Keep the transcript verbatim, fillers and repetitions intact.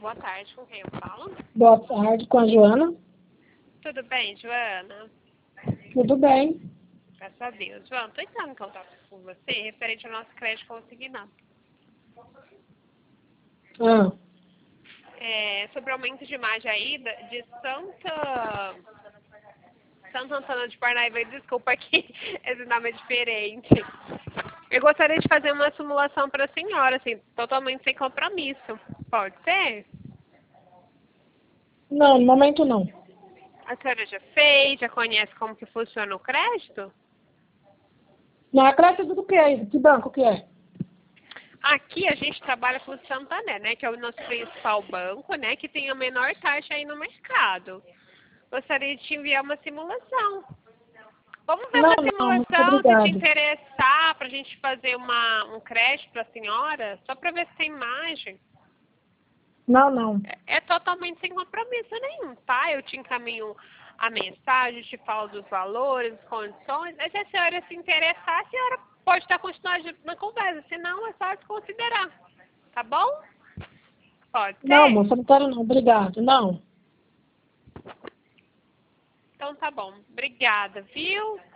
boa tarde. Com quem eu falo? Boa tarde, com a Joana. Tudo bem, Joana? Tudo bem. Graças a Deus. Joana, estou entrando em contato com você referente ao nosso crédito consignado. Ah, É, sobre o aumento de imagem aí da- de Santa... Santo Antônio de Parnaíba, desculpa que esse nome é diferente. Eu gostaria de fazer uma simulação para a senhora, assim, totalmente sem compromisso. Pode ser? não, no momento não. A senhora já fez? Já conhece como que funciona o crédito? Não, a crédito do que é? Que banco que é? Aqui a gente trabalha com o Santander, né, que é o nosso principal banco, né, que tem a menor taxa aí no mercado. Gostaria de te enviar uma simulação. Vamos ver Não, uma não, muito simulação, se te obrigado. interessar, para a gente fazer uma, um crédito para a senhora, só para ver se tem imagem. Não, não. É, é totalmente sem compromisso nenhum, tá? Eu te encaminho a mensagem, te falo dos valores, condições. Aí se a senhora se interessar, a senhora pode estar continuando na conversa, senão é só desconsiderar. Tá bom? Pode Não, ser? moça, não quero não. Obrigado. Não. Então tá bom. Obrigada, viu?